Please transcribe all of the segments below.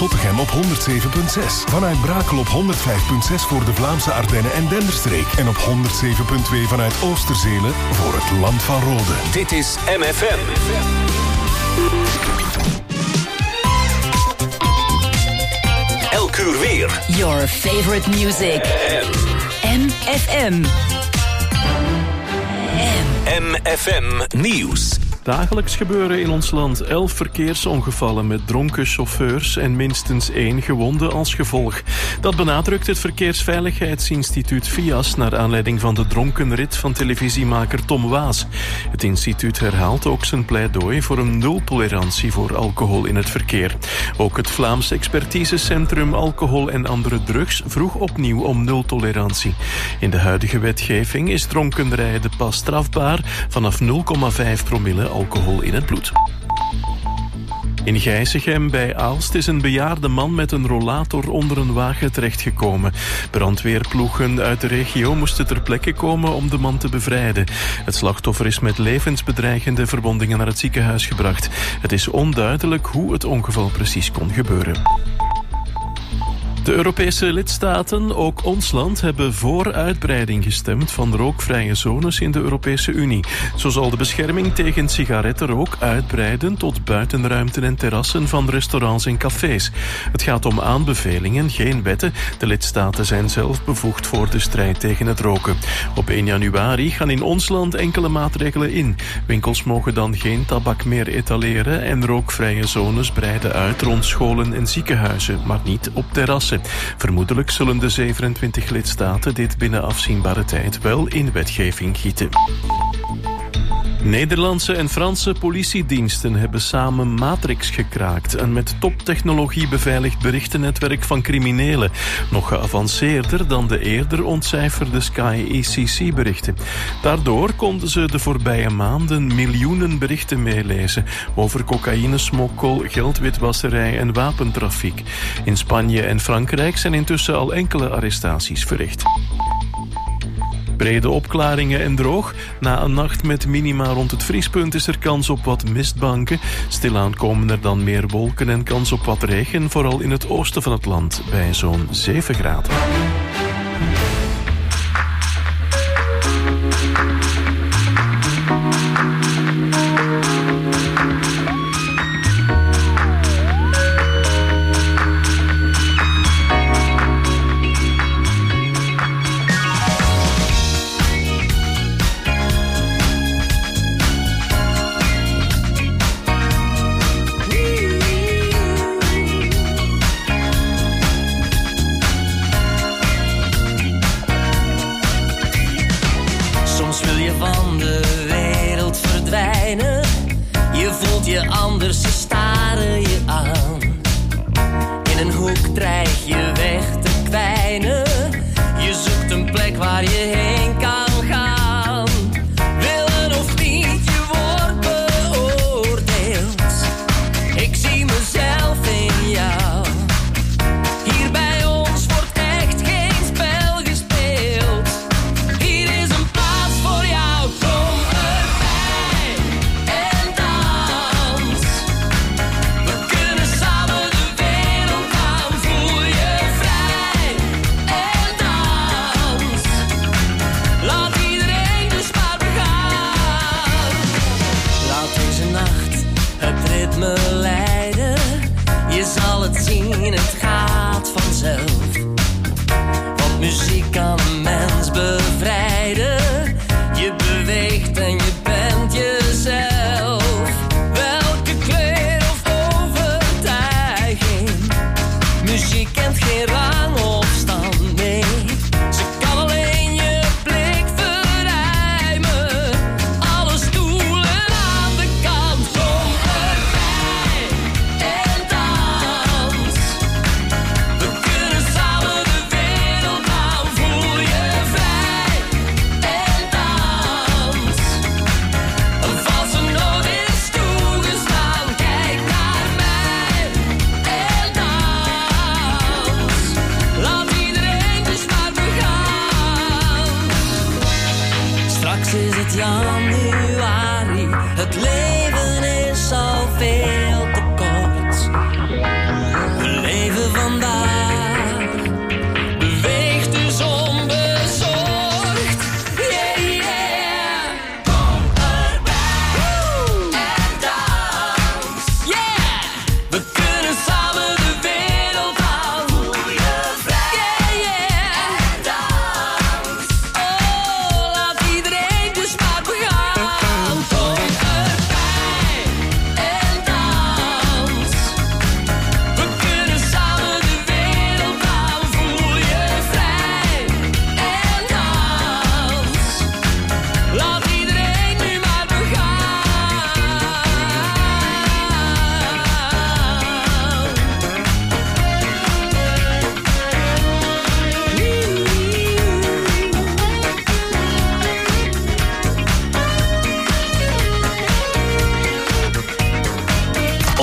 Zottegem op 107.6. Vanuit Brakel op 105.6 voor de Vlaamse Ardennen en Denderstreek. En op 107.2 vanuit Oosterzelen voor het Land van Rode. Dit is MFM. Elk uur weer. Your favorite music. MFM. MFM Nieuws. Dagelijks gebeuren in ons land 11 verkeersongevallen met dronken chauffeurs en minstens 1 gewonde als gevolg. Dat benadrukt het Verkeersveiligheidsinstituut VIAS naar aanleiding van de dronken rit van televisiemaker Tom Waas. Het instituut herhaalt ook zijn pleidooi voor een nultolerantie voor alcohol in het verkeer. Ook het Vlaams Expertisecentrum Alcohol en Andere Drugs vroeg opnieuw om nultolerantie. In de huidige wetgeving is dronken rijden pas strafbaar vanaf 0,5 promille alcohol in het bloed. In Gijzegem bij Aalst is een bejaarde man met een rollator onder een wagen terechtgekomen. Brandweerploegen uit de regio moesten ter plekke komen om de man te bevrijden. Het slachtoffer is met levensbedreigende verwondingen naar het ziekenhuis gebracht. Het is onduidelijk hoe het ongeval precies kon gebeuren. De Europese lidstaten, ook ons land, hebben voor uitbreiding gestemd van rookvrije zones in de Europese Unie. Zo zal de bescherming tegen sigarettenrook uitbreiden tot buitenruimten en terrassen van restaurants en cafés. Het gaat om aanbevelingen, geen wetten. De lidstaten zijn zelf bevoegd voor de strijd tegen het roken. Op 1 januari gaan in ons land enkele maatregelen in. Winkels mogen dan geen tabak meer etaleren en rookvrije zones breiden uit rond scholen en ziekenhuizen, maar niet op terrassen. Vermoedelijk zullen de 27 lidstaten dit binnen afzienbare tijd wel in wetgeving gieten. Nederlandse en Franse politiediensten hebben samen Matrix gekraakt, een met toptechnologie beveiligd berichtennetwerk van criminelen, nog geavanceerder dan de eerder ontcijferde Sky ECC-berichten. Daardoor konden ze de voorbije maanden miljoenen berichten meelezen over cocaïnesmokkel, geldwitwasserij en wapentrafiek. In Spanje en Frankrijk zijn intussen al enkele arrestaties verricht. Brede opklaringen en droog. Na een nacht met minima rond het vriespunt is er kans op wat mistbanken. Stilaan komen er dan meer wolken en kans op wat regen, vooral in het oosten van het land, bij zo'n 7 graden.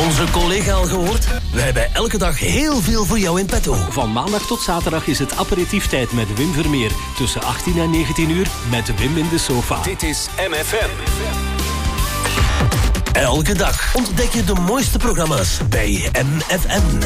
onze collega al gehoord? We hebben elke dag heel veel voor jou in petto. Van maandag tot zaterdag is het aperitieftijd met Wim Vermeer. Tussen 18 en 19 uur met Wim in de sofa. Dit is MFM. Elke dag ontdek je de mooiste programma's bij MFM.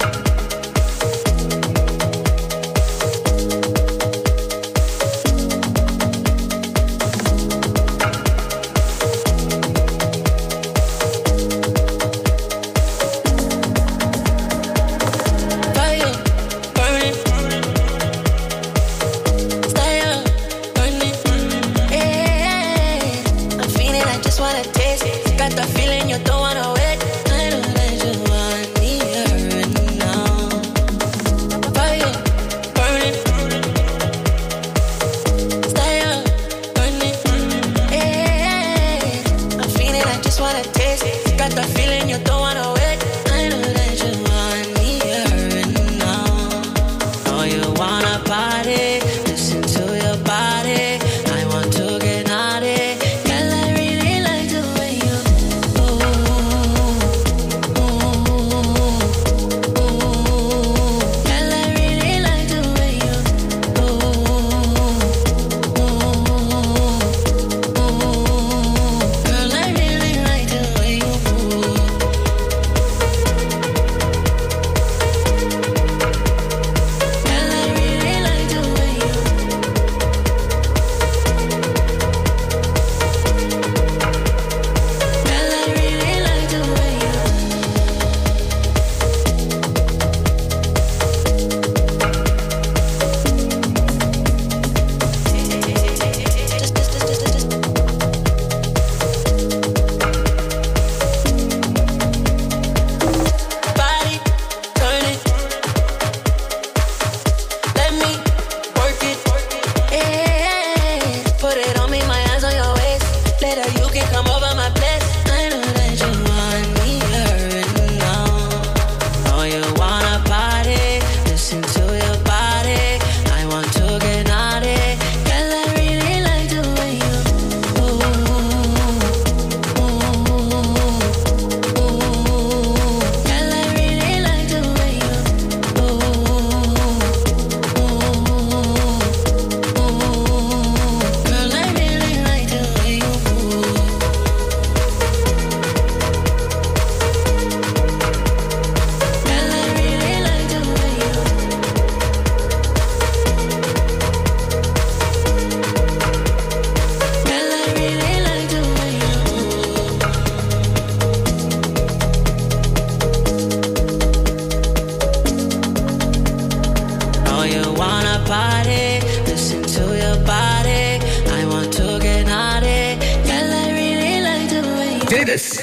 Dit is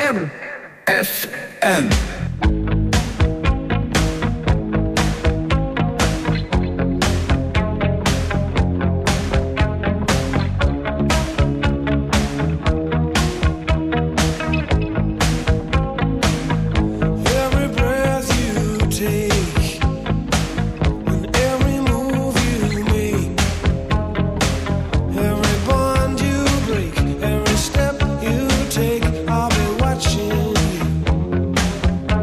MFM. Every step you take, I'll be watching you.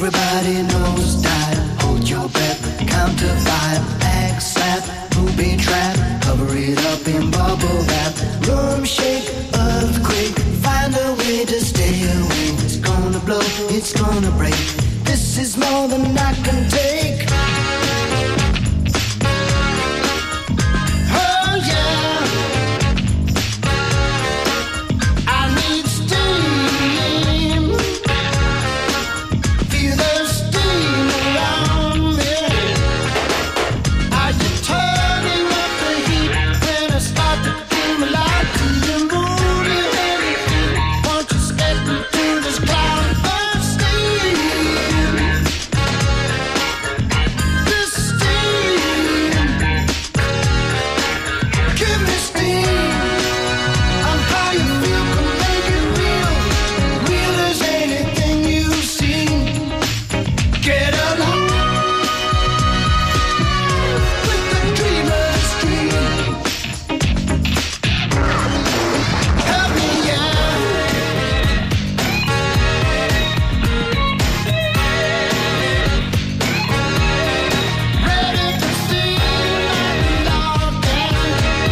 Everybody knows dive, hold your breath, count to 5, back slap, booby trap, cover it up in bubble wrap, room shake, earthquake, find a way to stay away. It's gonna blow, it's gonna break. This is more than I can take. Oh yeah, I need steam. Feel the steam around me. Are you turning up the heat when I start to feel alive? To the moon and won't you step into this cloud of steam? This steam, give me steam. I'm how you feel, can make it real. Real as anything you've seen. Get along with the dreamer's dream. Help me out. Ready to see my love down.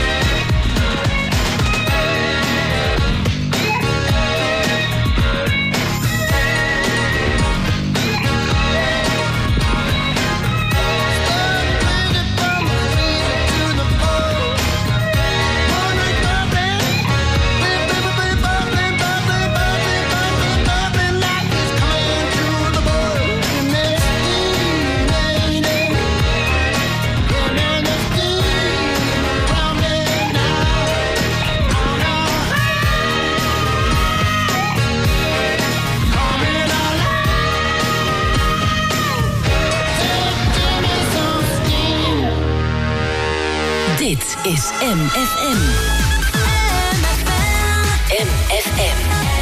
Dit is MFM. MFM.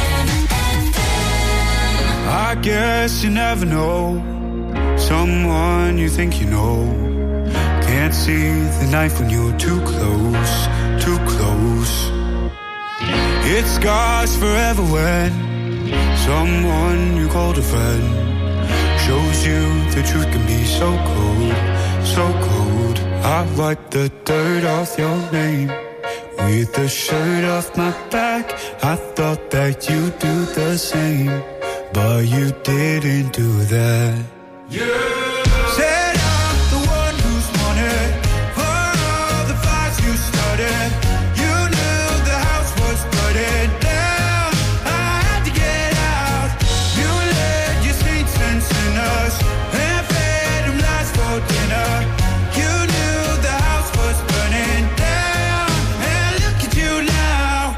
I guess you never know someone you think you know. Can't see the knife when you're too close, too close. It scars forever when someone you called a friend shows you the truth can be so cold, so cold. I wipe the dirt off your name with the shirt off my back. I thought that you'd do the same, but you didn't do that. Said I'm the one who's wanted for all the fights you started. You knew the house was burning down. I had to get out. You let your saints and sinners and fed them lies for dinner. You knew the house was burning down, and look at you now.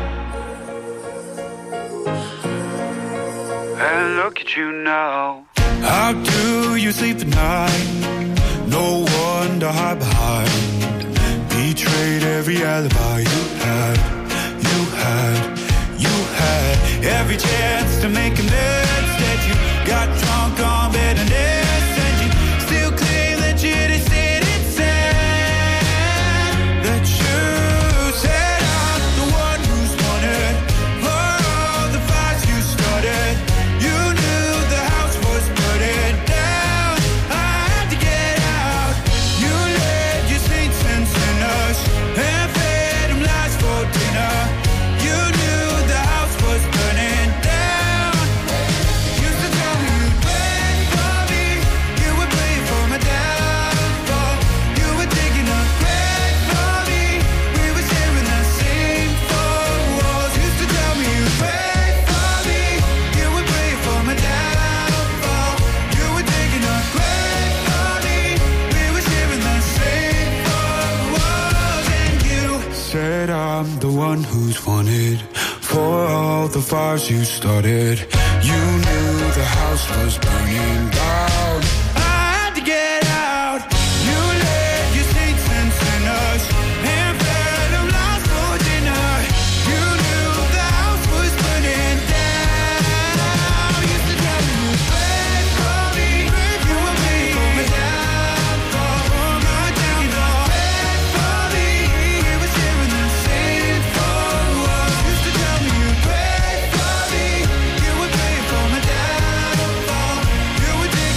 And look at you now. How do you sleep at night? No one to hide behind. Betrayed every alibi you had. You had, you had every chance to make amends. Instead you got drunk on bitterness, and you still claim that you didn't say that you said I'm the one who's wanted for all the fights you started. You knew the house was burning down. I had to get out. You led your saints and sinners and fed them lies for dinner. You knew the house was burning down. Used to tell me you'd pray for me. You would pray for my downfall. You were digging a grave for me. We were sharing the same four walls. Used to tell me you'd pray for me. You would pray for my downfall. You were digging a grave for me. We were sharing the same four walls. And you said I'm the one who's wanted for all the fires you started. You knew the house was burning down. I had to get out. You led your saints and sinners and fed them lies for dinner. You knew the house was burning down. Used to tell me you'd pray for me. You would pray for my downfall. For my downfall. Pray for me. We were sharing the same four walls. Used to tell me you'd pray for me. You would pray for my downfall. You would dig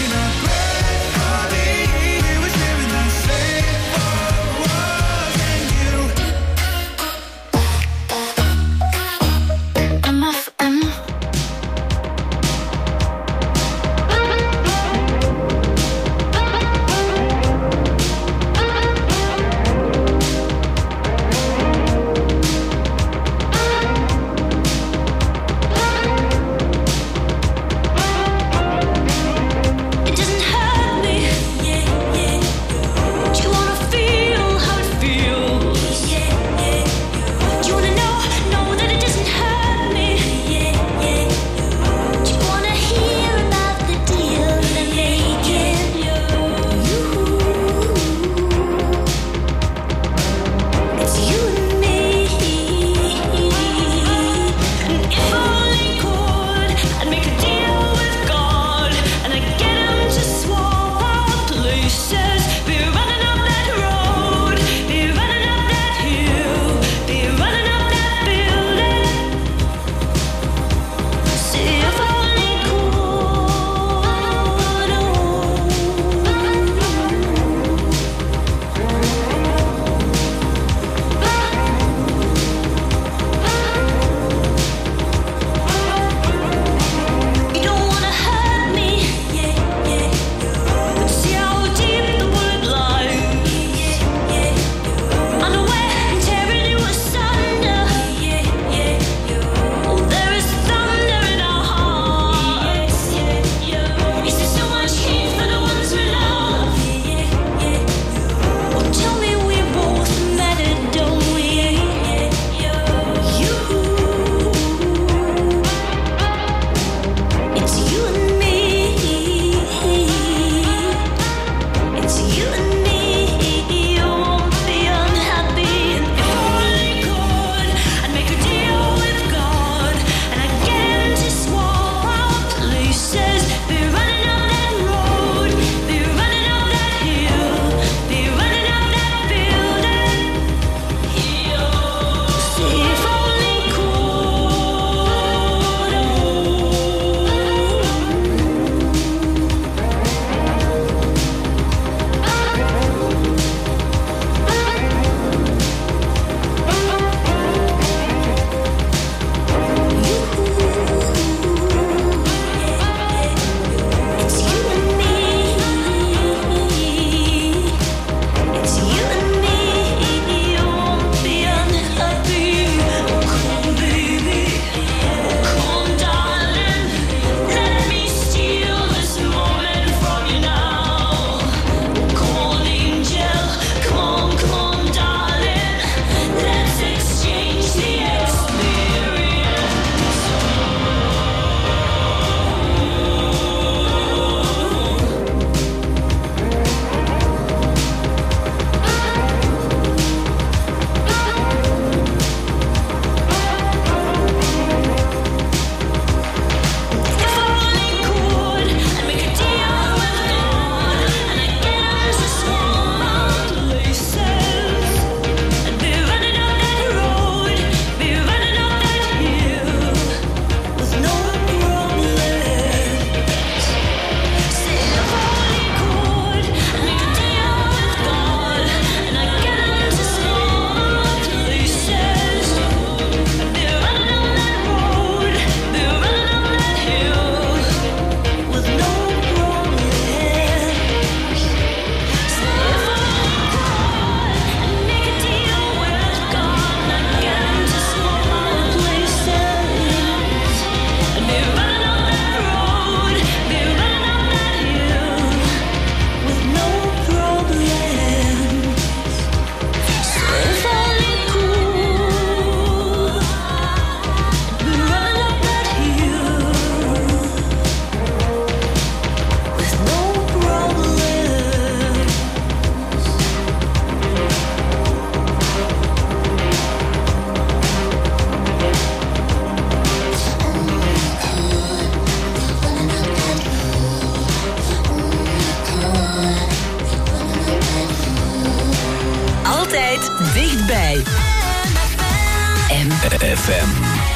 FM.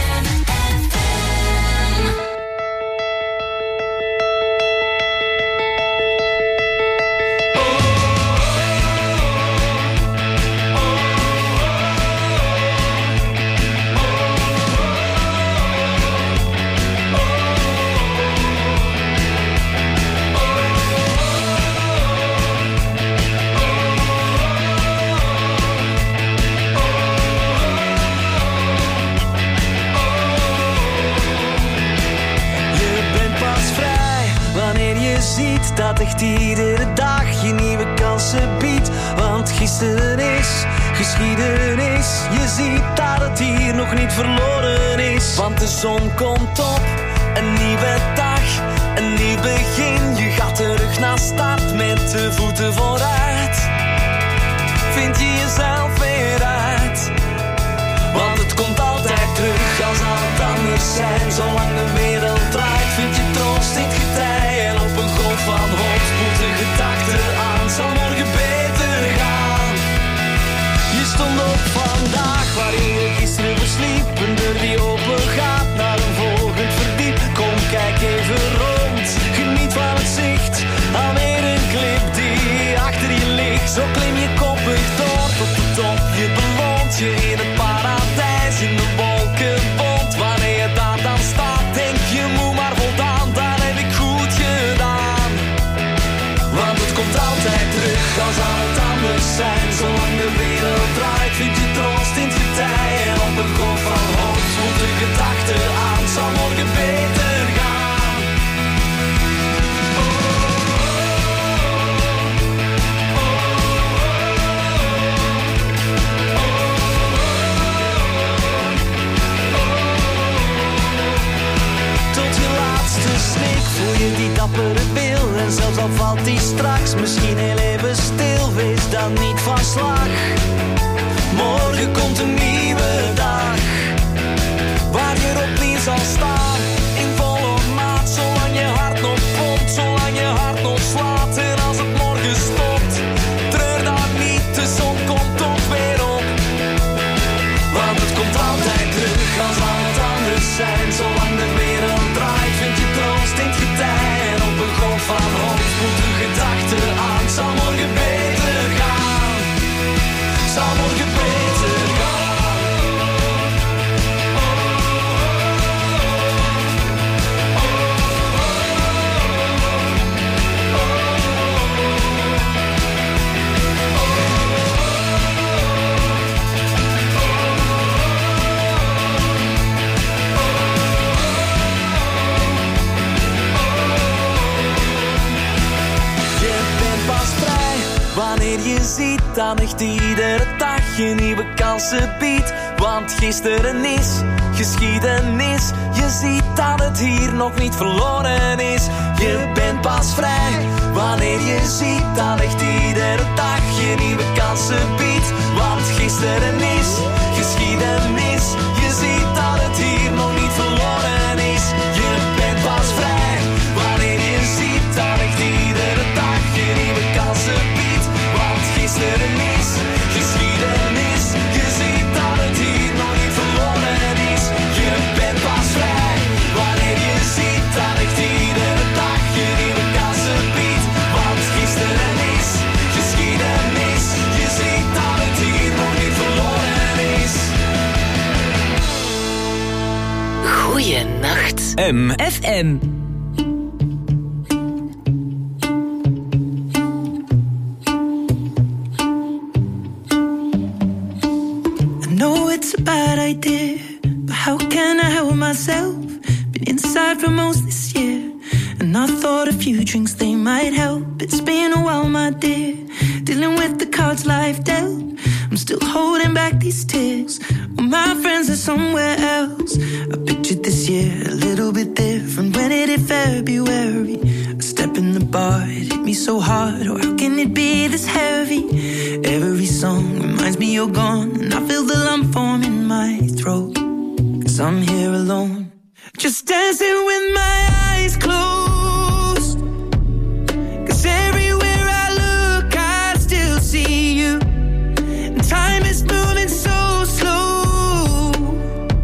Dat echt iedere dag je nieuwe kansen biedt. Want gisteren is geschiedenis. Je ziet dat het hier nog niet verloren is. Want de zon komt op, een nieuwe dag, een nieuw begin. Je gaat terug naar start met de voeten vooruit. Vind je jezelf weer uit. Want het komt altijd terug als het anders zijn. Zolang de wereld draait vind je troost in het getij. En op een golf van hoop spoelt de gedachte aan. Zal morgen beter gaan. Je stond op vandaag waarin je gisteren versliep. Een deur die open gaat naar een volgend verdiep. Kom kijk even rond, geniet van het zicht. Alweer een klip die achter je ligt. Zo klim je koppig door tot de top. Je beloont je in het paradijs. In de wolkenbond, wanneer je daar dan staat, denk je moe maar voldaan, dat heb ik goed gedaan. Want het komt altijd terug als het anders zijn. Zolang de wereld draait vind je troost in het getij. En op een golf van hoop spoelt de gedachte aan. Zal morgen beter gaan. Voel je die dappere wil en zelfs al valt die straks misschien heel even stil, wees dan niet van slag. Morgen komt een nieuwe dag, waar je opnieuw zal staan, in volle maat, zolang je hart nog pompt, zolang je hart nog slaat. En als het morgen stopt, treur dan niet, de zon komt toch weer op. Want het komt altijd terug als het anders zijn, zolang de wereld draait vind je troost in het getij. En op een golf van hoop spoelt de gedachte aan. Zal morgen beter gaan. Zal morgen beter gaan. Wanneer je ziet dat echt iedere dag je nieuwe kansen biedt. Want gisteren is geschiedenis. Je ziet dat het hier nog niet verloren is. Je bent pas vrij wanneer je ziet dat echt iedere dag je nieuwe kansen biedt. Want gisteren is geschiedenis. Je ziet dat het hier nog niet verloren is. Je bent pas vrij wanneer je ziet dat echt iedere dag je nieuwe kansen biedt. Gisteren is geschiedenis. Je ziet dat het hier nog niet verloren is. Je bent pas vrij wanneer je ziet dat echt iedere dag je nieuwe kansen biedt. Want gisteren is geschiedenis. Je ziet dat het hier nog niet verloren is. Goeienacht. MFM. It's a bad idea, but how can I help myself? Been inside for most this year, and I thought a few drinks they might help. It's been a while, my dear, dealing with the cards life dealt. I'm still holding back these tears, well, my friends are somewhere else. I pictured this year a little bit different. When it hit February, a step in the bar, it hit me so hard. Or how can it be this heavy? Every song reminds me you're gone, and I feel the lump form in my throat. 'Cause I'm here alone, just dancing with my eyes closed. 'Cause everywhere I look I still see you. And time is moving so slow.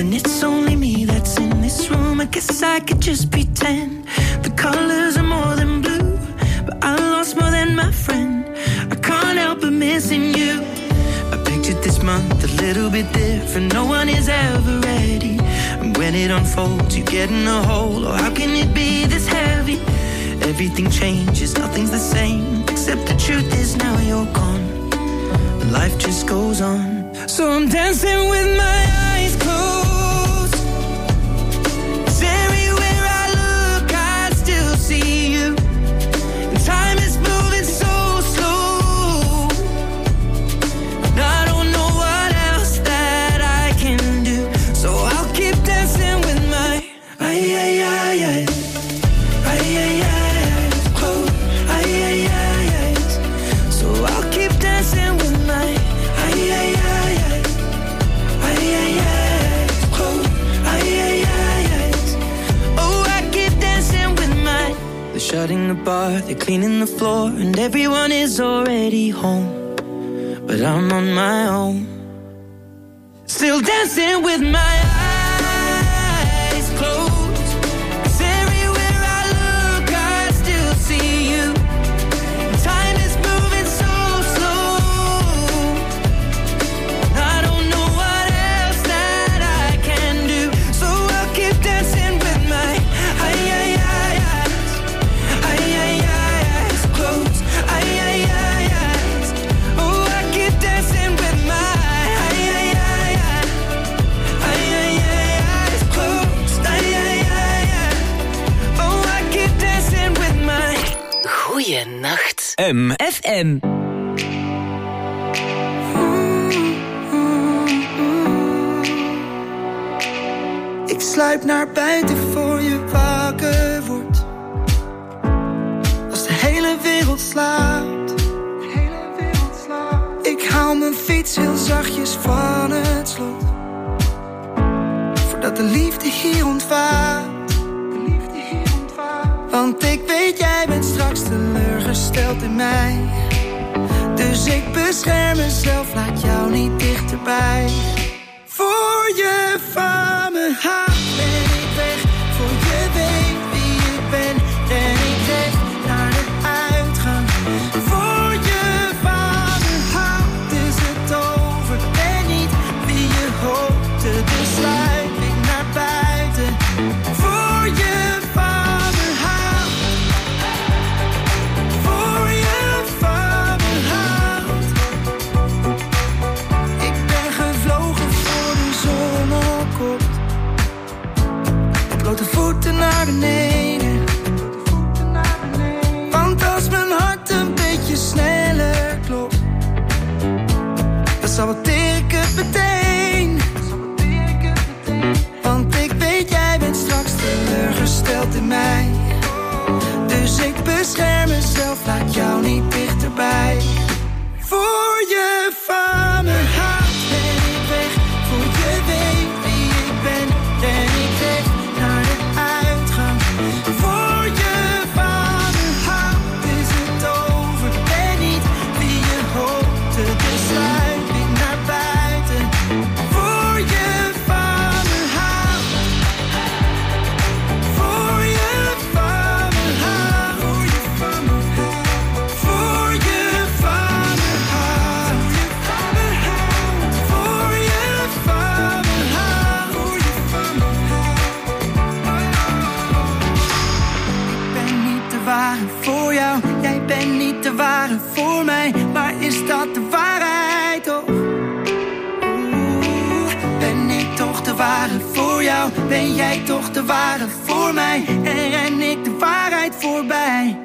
And it's only me that's in this room. I guess I could just pretend the colors are more than blue, but I lost more than my friend. I can't help but missing you. I pictured this month a little bit different. No one is ever ready, and when it unfolds you get in a hole. Oh, how can it be this heavy? Everything changes, nothing's the same, except the truth is now you're gone, and life just goes on. So I'm dancing with my eyes closed, 'cause everywhere I look I still see you, and time is moving so slow, and I don't know what else that I can do. So I'll keep dancing with my eyes closed, eyes. So I'll keep dancing with my eyes closed, eyes. Oh, I keep dancing with my. They're shutting the bar, they're cleaning the floor, and everyone is already home, but I'm on my own, still dancing with my eyes closed. 'Cause everywhere I look I still see you. Time is moving so slow, I don't know what else that I can do. So I'll keep dancing with my eyes closed, eyes. Oh, I keep dancing with my eyes closed, oh, I keep dancing with my. Goeienacht. FM. Ik sluip naar buiten voor je wakker wordt, als de hele wereld slaapt. Ik haal mijn fiets heel zachtjes van het slot, voordat de liefde hier ontvaart. Want ik weet, jij bent straks teleurgesteld in mij, dus ik bescherm mezelf, laat jou niet dichterbij. Voor je van me haalt ben ik weg, voor je weet wie ik ben, ren ik recht naar de uitgang. Voor je van me haalt is het over, ben niet wie je hoopte, dus sluip ik naar buiten. Voor je van me haalt, voor je van me haalt. Ik ben gevlogen voor de zon opkomt, blote voeten naar beneden. Want als mijn hart een beetje sneller klopt, dan saboteer ik het meteen. Want ik weet, jij bent straks teleurgesteld in mij, dus ik bescherm mezelf, laat jou niet dichterbij. Voor je van me haalt ben ik weg, voor je weet wie ik ben, ren ik recht naar de uitgang. Voor je van me haalt is het over, ben niet wie je hoopte, dus sluip ik naar buiten. Voor je van me haalt, voor je van me haalt, voor je van me haalt, voor je van me haalt, voor je van me haalt, voor je van me haalt. Ik ben niet de ware voor jou, jij bent niet de ware voor mij, maar is dat de waarheid toch? Ben ik toch de ware voor jou, ben jij toch de ware voor mij, en ren ik de waarheid voorbij.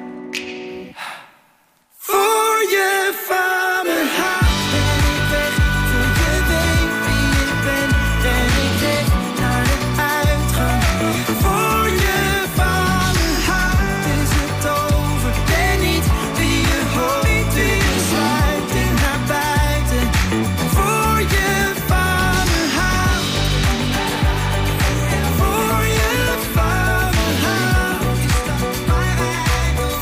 Voor je van me haalt ben ik weg, voor je weet wie ik ben, ren ik recht naar de uitgang. Voor je van me haalt is het over, ben niet wie je hoopt, dus sluip ik naar buiten. Voor je van me haalt, voor je van me haalt, is dat de waarheid of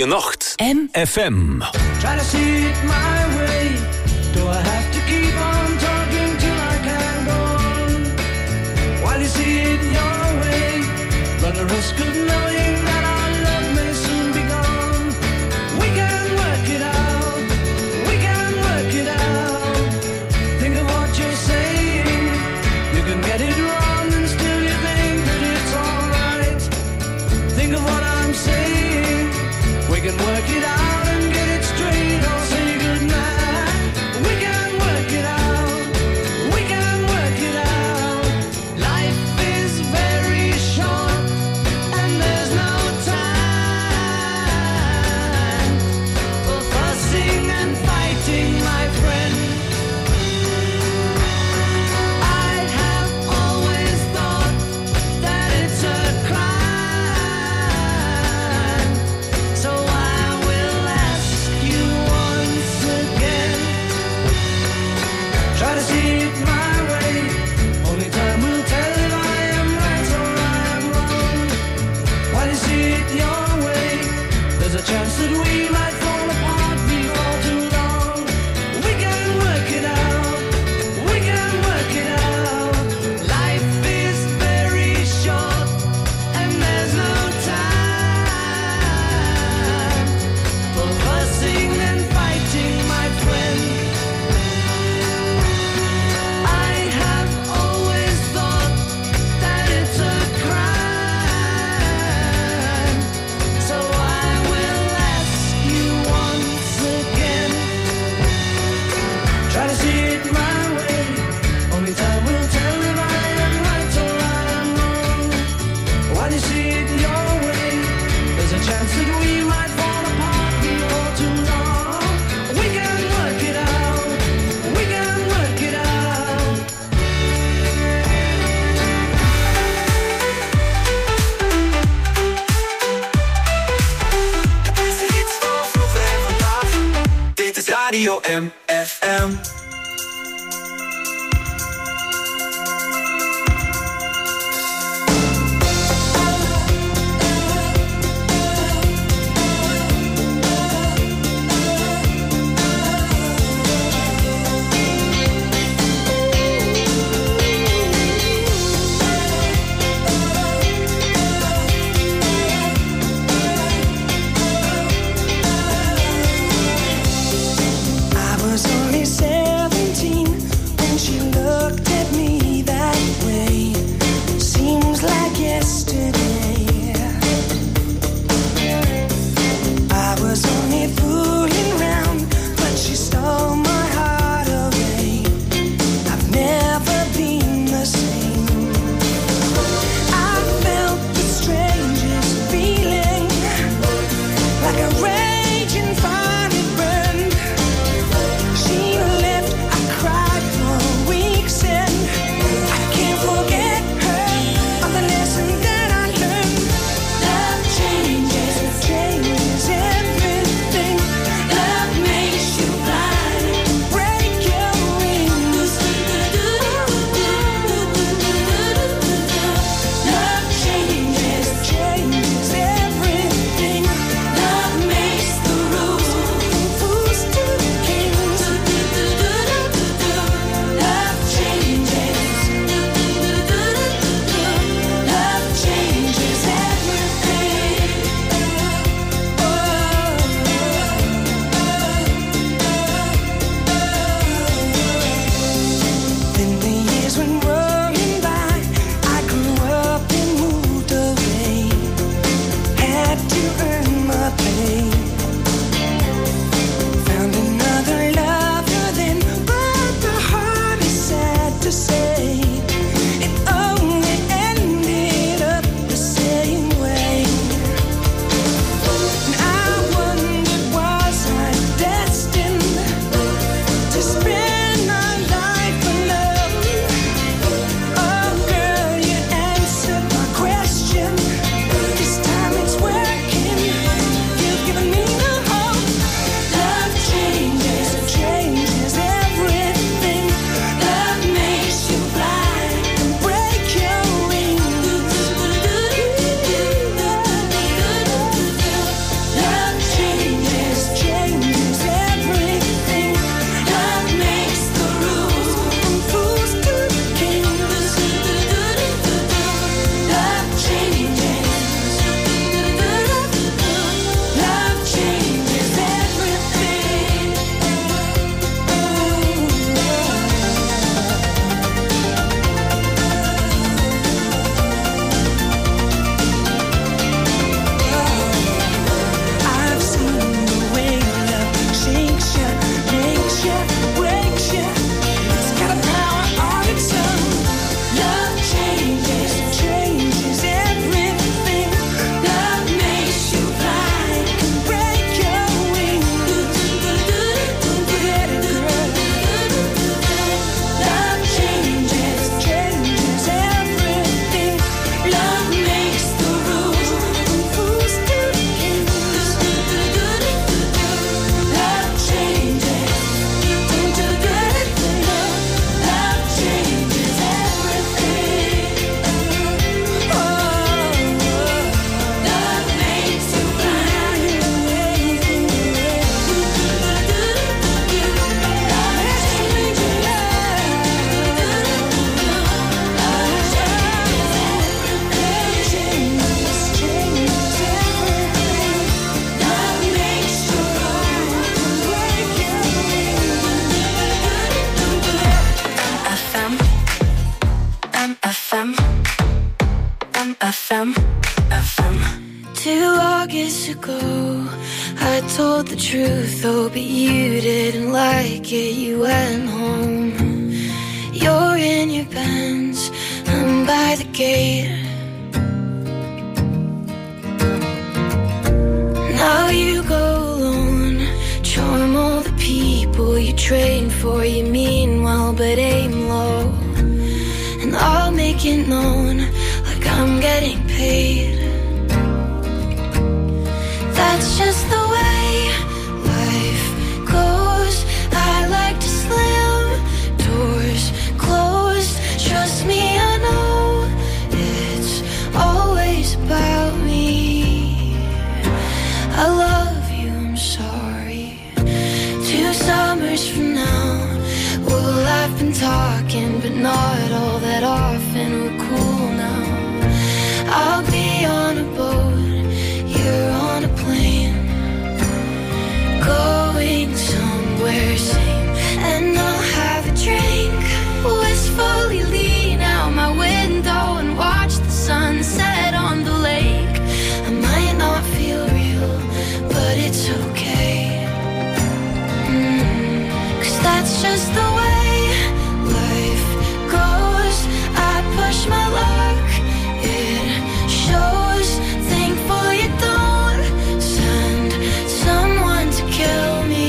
Goeienacht. FM. Try to see it my way. Do I have to keep on talking till I can go on? While you see it your way, run the risk of knowing that our love may soon be gone. We can work it out. We can work it out. Think of what you're saying. You can get it wrong and still you think that it's alright. Think of what I'm saying. We can work it out and get it straight or say goodnight. We can work it out. We can work it out. Life is very short and there's no time for fussing and fighting, my friend. I have always thought that it's a crime, so I will ask you once again. Try to see it my way. Only time will tell if I am right or I am wrong. While you see it your way, there's a chance that we might fall apart before too long. We can work it out. We can work it out. Life is very short and there's no time for fussing and fighting, my friend. I have always thought that it's a crime, so I will ask you once again. Try to see it my way. Only time will tell if I am right or I am wrong. While you see it your way, there's a chance that we might fall apart before too long. We can work it out. We can work it out. Dit is de hits van vroeger en vandaag. Dit is Radio MFM. I was only 17 ago, I told the truth, oh, but you didn't like it, you went home. You're in your Benz, I'm by the gate. Now you go alone, charm all the people you train for, you mean well, but aim low. And I'll make it known, like I'm getting paid. That's just the way life goes. I like to slam doors closed. Trust me, I know it's always about me. I love you, I'm sorry. 2 summers from now, well, I've been talking, but not all that often. We're cool now. I'll be on a boat, you're on a plane, going somewhere sane. And I'll have a drink, wistfully lean out my window and watch the sunset on the lake. I might not feel real, but it's okay, 'cause that's just the way life goes. I push my luck, it shows. Thankful you don't send someone to kill me.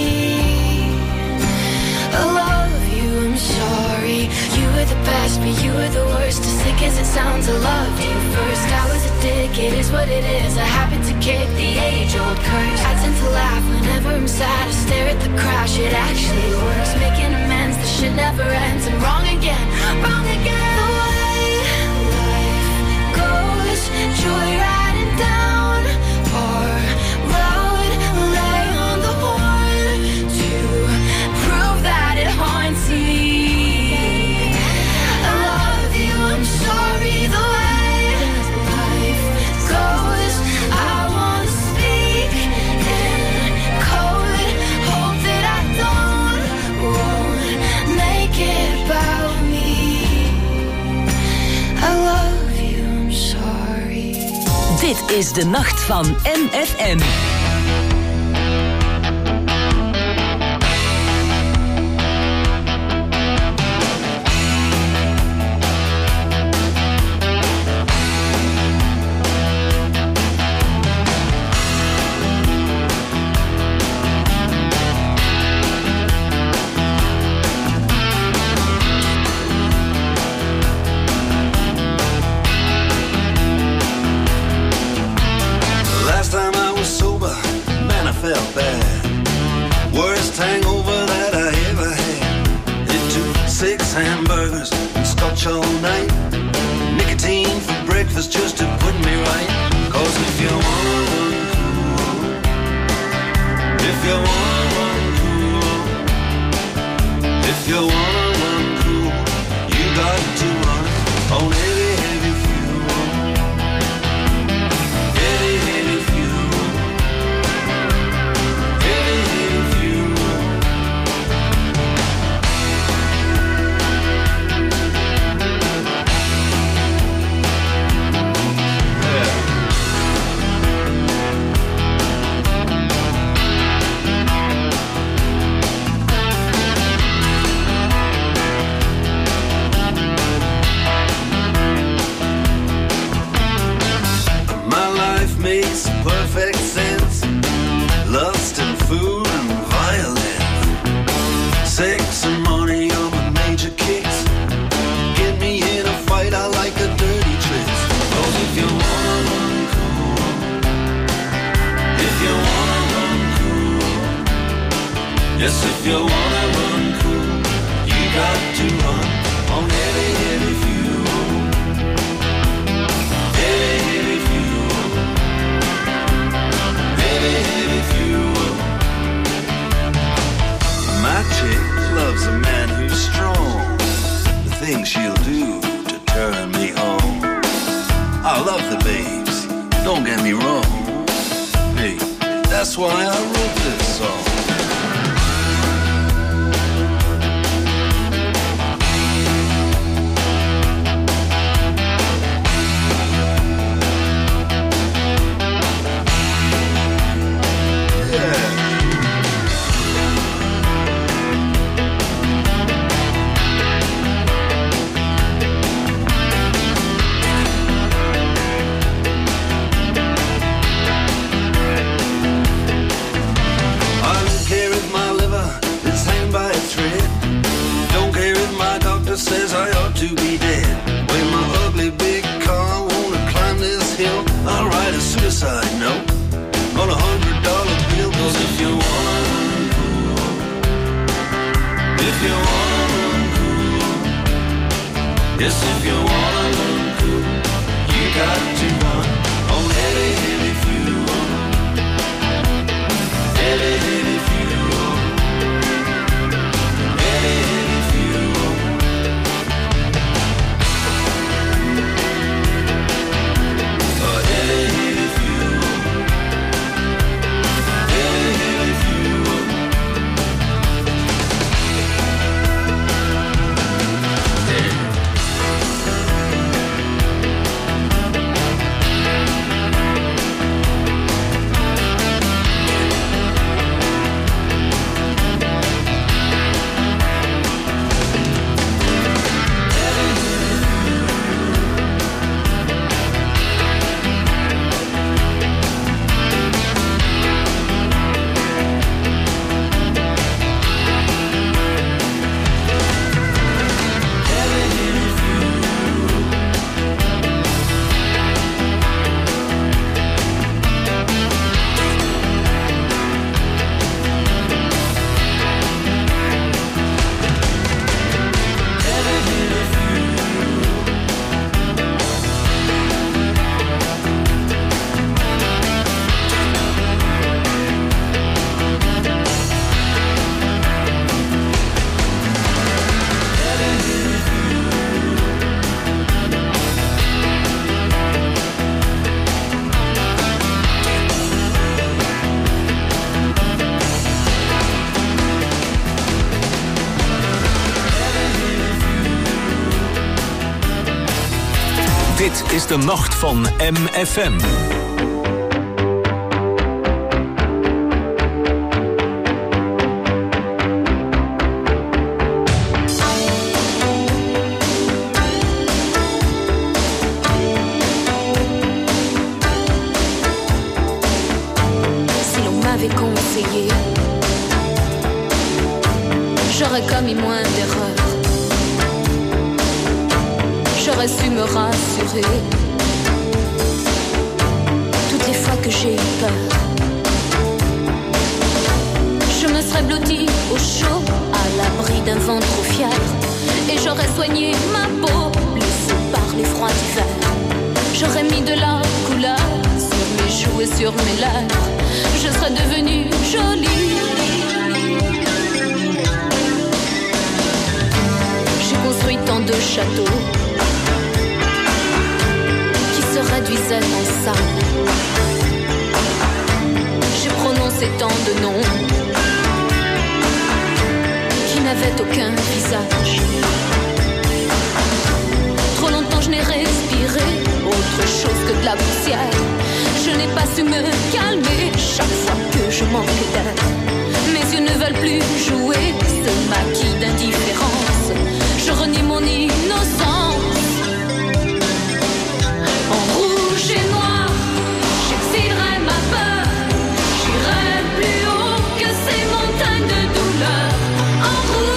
I love you, I'm sorry. You were the best, but you were the worst. As sick as it sounds, I loved you first. I was a dick, it is what it is. I happen to kick the age-old curse. I tend to laugh whenever I'm sad. I stare at the crash, it actually works. Making amends, the shit never ends. I'm wrong again, wrong again. The way life goes, joyriding down our road, lay on the horn to prove that it haunts me. I love you, I'm sorry. The way life goes, I wanna speak in code, hope that I won't make it about me. I love you, I'm sorry. Dit is de nacht van MFM. Last time I was sober, man, I felt bad. Worst hangover that I ever had. It took 6 hamburgers and scotch all night. Nicotine for breakfast just to put me right. 'Cause if you wanna run cool, if you wanna run cool, if you wanna run cool, you got to run on heavy, heavy fuel. Heavy, heavy fuel. Heavy, heavy fuel. Sex and money are my major kicks. Get me in a fight, I like the dirty tricks. Cause if you wanna run cool, if you wanna run cool, yes, if you wanna run cool, you got to run on heavy, heavy fuel. Heavy, heavy fuel. Heavy, heavy fuel. My chick loves a man who's strong. The things she'll do to turn me on. I love the babes, don't get me wrong. Hey, that's why I wrote this song. Says I ought to be dead. When my ugly big car wanna climb this hill, I'll write a suicide note on $100 bill. Cause if you wanna run cool, if you wanna run cool, yes, if you wanna run cool, you got to run on heavy, heavy fuel. Heavy, heavy fuel. Heavy, heavy fuel. Dit is de nacht van MFM. Si l'on m'avait conseillé, j'aurais commis moins d'erreurs. J'aurais su me rassurer toutes les fois que j'ai eu peur. Je me serais blottie au chaud, à l'abri d'un vent trop fier, et j'aurais soigné ma peau, blessée par les froids d'hiver. J'aurais mis de la couleur sur mes joues et sur mes lèvres. Je serais devenue jolie. J'ai construit tant de châteaux se réduisait en sable. J'ai prononcé tant de noms qui n'avaient aucun visage. Trop longtemps je n'ai respiré autre chose que de la poussière. Je n'ai pas su me calmer chaque fois que je manque d'air. Mes yeux ne veulent plus jouer ce maquis d'indifférence. Je renie mon innocence. En rouge et noir, j'exilerai ma peur. J'irai plus haut que ces montagnes de douleur. En rouge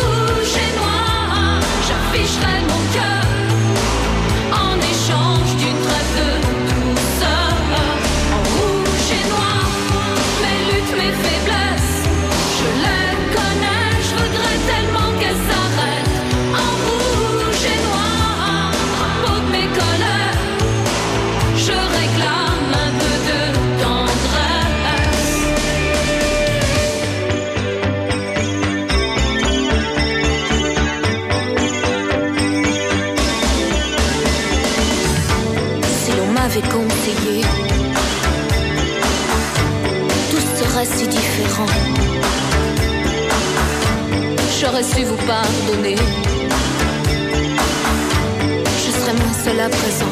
vous pardonner. Je serai moins seule à présent.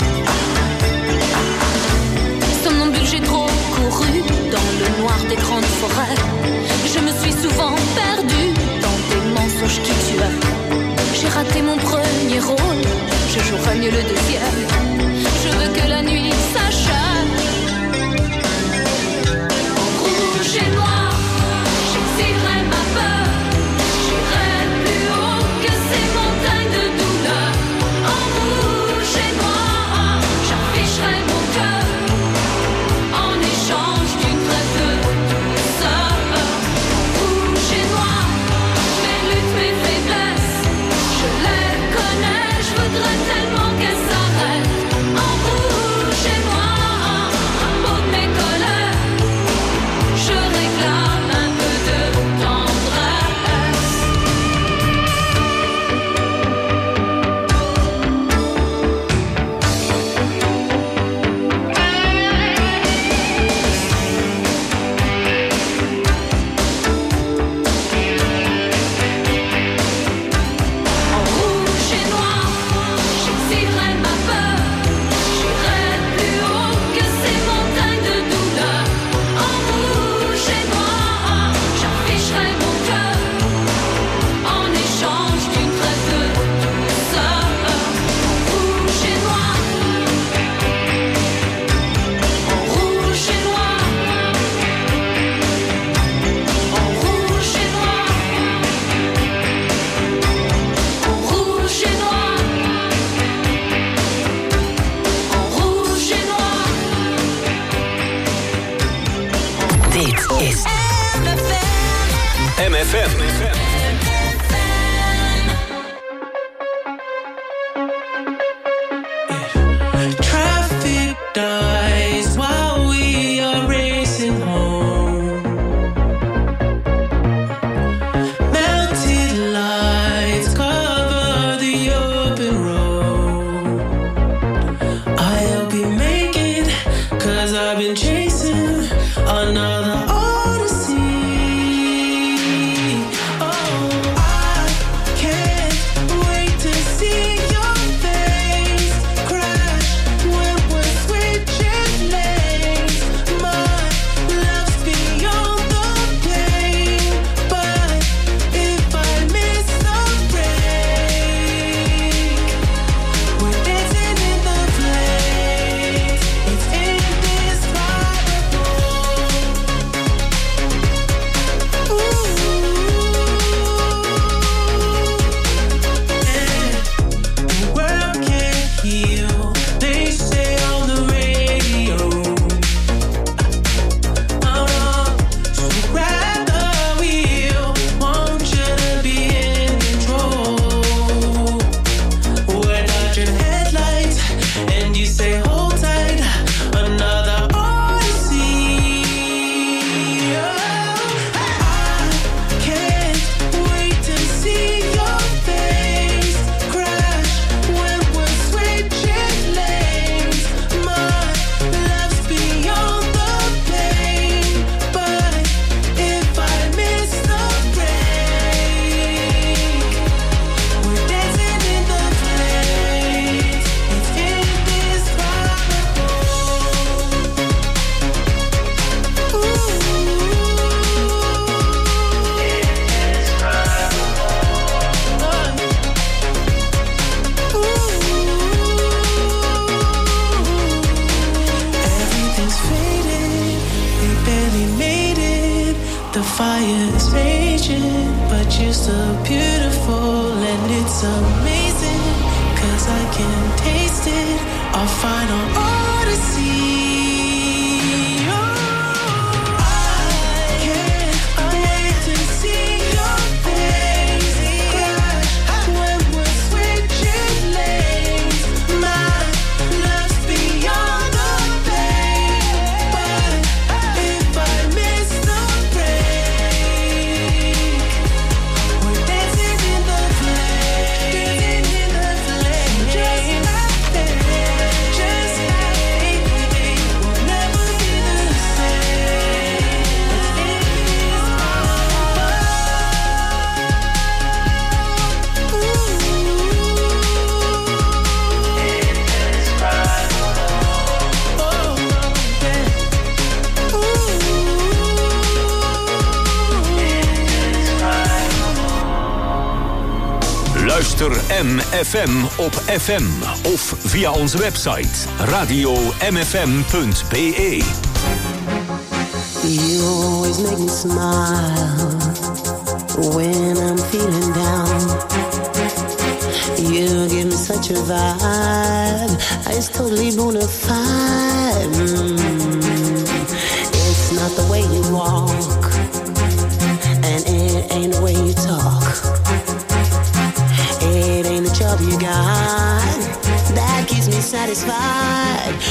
Somnambule, j'ai trop couru dans le noir des grandes forêts. Je me suis souvent perdue dans des mensonges qui tuaient. J'ai raté mon premier rôle, je jouerai mieux le deuxième. Je veux que la nuit s'achève. En rouge et noir, j'exilerai ma peur. J'irai plus haut que ces montagnes de douleur. En rouge et noir, j'afficherai mon cœur en échange d'une trêve de douceur. En rouge et noir, mes luttes, mes faiblesses, je les connais, je voudrais tellement qu'elles s'arrêtent. En rouge et noir, à peau de mes colères, je réclame un peu de tendresse. En rouge et noir, j'exilerai ma peur. J'irai plus haut que ces montagnes de douleur. En rouge et noir, j'afficherai mon cœur en échange d'une trêve de douceur. En rouge et noir, en rouge et noir, en rouge et noir, en rouge et noir, en rouge et noir. Dit is MFM. Traffic dies while we are racing home. Melted lights cover the open road. I hope you make it, 'cause I've been chasing another odyssey. Oh, I can't wait to see your face crash when we're switching lanes. My love's beyond the pain, but if I miss the break, we're dancing in the flames. It's indescribable. The world can't heal, they say on the radio. So grab the wheel, want you to be in control. We're dodging headlights, and you say hold tight, another odyssey. I can't wait to see your face crash when we're switching lanes. My love's beyond the pain, but if I miss the break, we're dancing in the flames. It's indescribable. Everything's faded, we barely made it. The fire's raging, but you're so beautiful, and it's amazing, 'cause I can taste it. Our final odyssey. I can't wait to see your face crash when we're switching lanes. My love's beyond the pain, but if I miss the break, we're dancing in the flames, just like that, just like Luister MFM op FM of via onze website radio-mfm.be. You always make me smile when I'm feeling down. You give me such a vibe, it's totally bona fide. It's not the way you walk, and it ain't the way you talk. It ain't the job you got that keeps me satisfied.